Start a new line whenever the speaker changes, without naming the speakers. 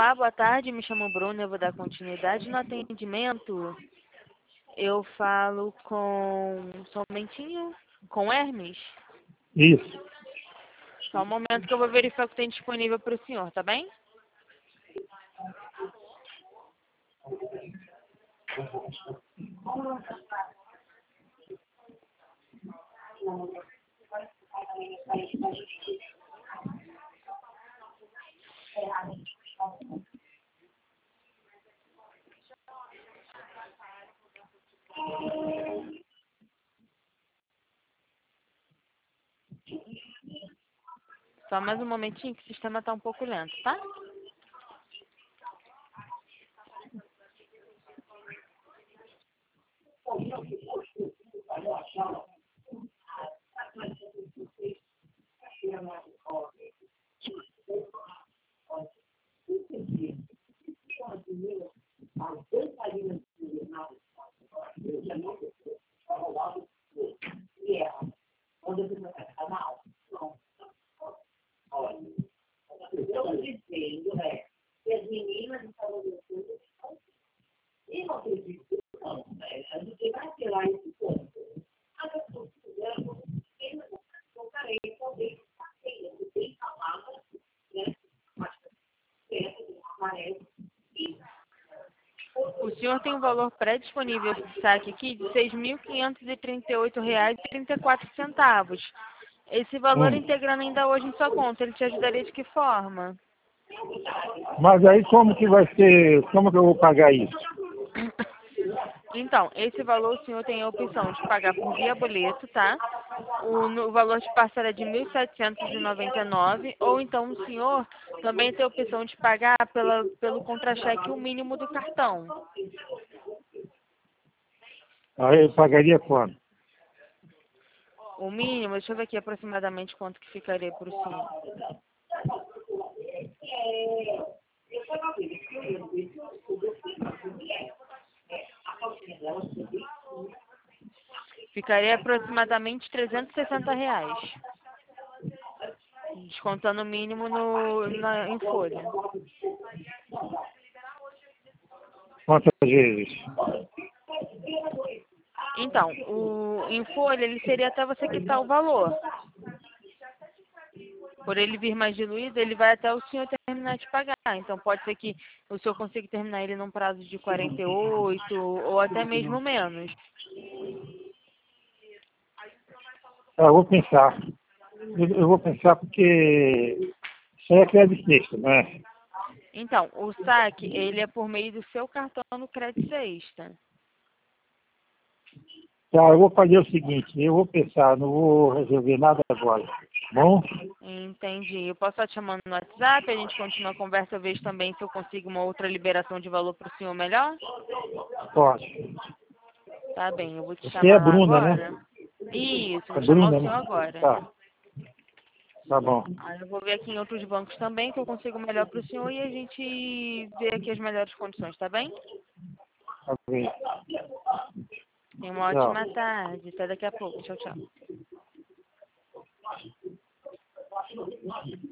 Olá, boa tarde, me chamo Bruna, eu vou dar continuidade no atendimento. Eu falo com... Só um momentinho. Com Hermes?
Isso.
Só um momento que eu vou verificar o que tem disponível para o senhor, tá bem? Só mais um momentinho que o sistema está um pouco lento, tá? O senhor tem um valor pré-disponível de saque aqui de R$ 6.538,34. Esse valor integrando ainda hoje em sua conta, ele te ajudaria de que forma?
Mas aí como que vai ser, como que eu vou pagar isso?
Então, esse valor o senhor tem a opção de pagar por via boleto, tá? O valor de parcela é de R$ 1.799, ou então o senhor também tem a opção de pagar pelo contra-cheque o mínimo do cartão.
Aí eu pagaria quanto?
O mínimo, deixa eu ver aqui aproximadamente quanto que ficaria para o senhor. Ficaria aproximadamente R$ 360. Descontando o mínimo em folha.
Quantas vezes?
Então, em folha, ele seria até você quitar o valor. Por ele vir mais diluído, ele vai até o senhor terminar de pagar. Então, pode ser que o senhor consiga terminar ele num prazo de 48 ou até mesmo menos.
Eu vou pensar. Eu vou pensar porque isso aí é crédito sexta, né?
Então, o saque, ele é por meio do seu cartão no Crédito Sexta.
Tá, eu vou fazer o seguinte, eu vou pensar, não vou resolver nada agora. Bom?
Entendi. Eu posso estar te chamando no WhatsApp, a gente continua a conversa, eu vejo também se eu consigo uma outra liberação de valor para o senhor melhor?
Pode.
Tá bem, eu vou te
Você é
chamar lá
Bruna,
agora.
né?
Isso,
É
vou chamar o
Bruna,
senhor
né?
agora.
Tá bom.
Aí eu vou ver aqui em outros bancos também, que eu consigo melhor para o senhor e a gente vê aqui as melhores condições, tá bem?
Tá bem.
Tenha uma
Tchau.
ótima tarde. Até daqui a pouco. Tchau, tchau.